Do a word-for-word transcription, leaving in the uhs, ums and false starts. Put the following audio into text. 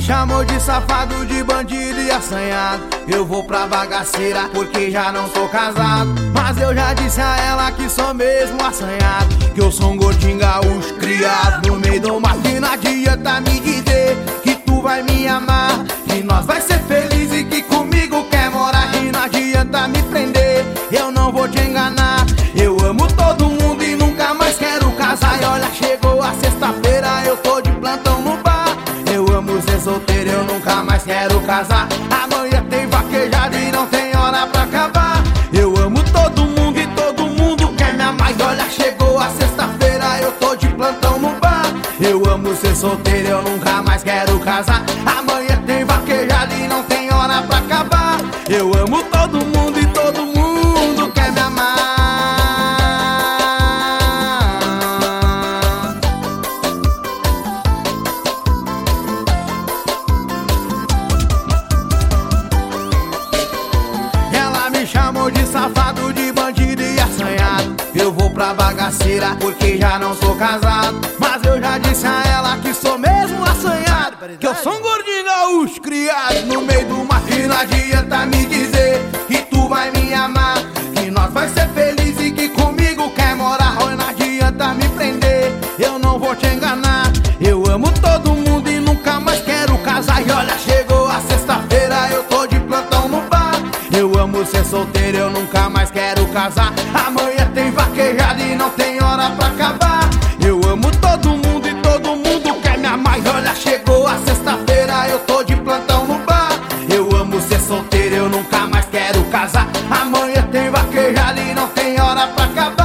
chamou de safado, de bandido e assanhado. Eu vou pra bagaceira porque já não sou casado. Mas eu já disse a ela que sou mesmo assanhado, que eu sou um gordinho gaúcho criado no meio do mato. E não adianta me dizer que tu vai me amar, que nós vai ser felizes e que comigo quer morar. E não adianta me prender, eu não vou te enganar. Eu amo todo mundo e nunca mais quero casar. E olha, chegou a sexta-feira, eu tô de plantão no bar. Eu amo ser solteiro, eu nunca mais quero casar. Amanhã tem vaquejada e não tem hora pra acabar. Eu amo todo mundo e todo mundo quer me amar. E olha, chegou a sexta-feira, eu tô de plantão no bar. Eu amo ser solteiro, eu nunca mais quero casar. Amanhã tem vaquejada e não tem hora pra acabar. Eu amo todo mundo e todo mundo quer me amar. Ela me chamou de safado, de bandido e assanhado. Eu vou pra bagaceira porque já não sou casado. Mas eu já disse a ela que sou mesmo assanhado, que eu sou um gordinho gaúcho criado no meio do mato. E não adianta me dizer que tu vai me amar, que nós vai ser felizes e que comigo quer morar. Oh, não adianta me prender, eu não vou te enganar. Eu amo todo mundo e nunca mais quero casar. E olha, chegou a sexta-feira, eu tô de plantão no bar. Eu amo ser solteiro, eu nunca mais quero casar. Amanhã tem vaquejada e não tem hora pra acabar. Eu amo todo mundo e todo mundo quer me amar. E olha, chegou a sexta-feira, eu tô de plantão no bar. Eu amo ser solteiro, eu nunca mais quero casar. Amanhã tem vaquejada e não tem hora pra acabar.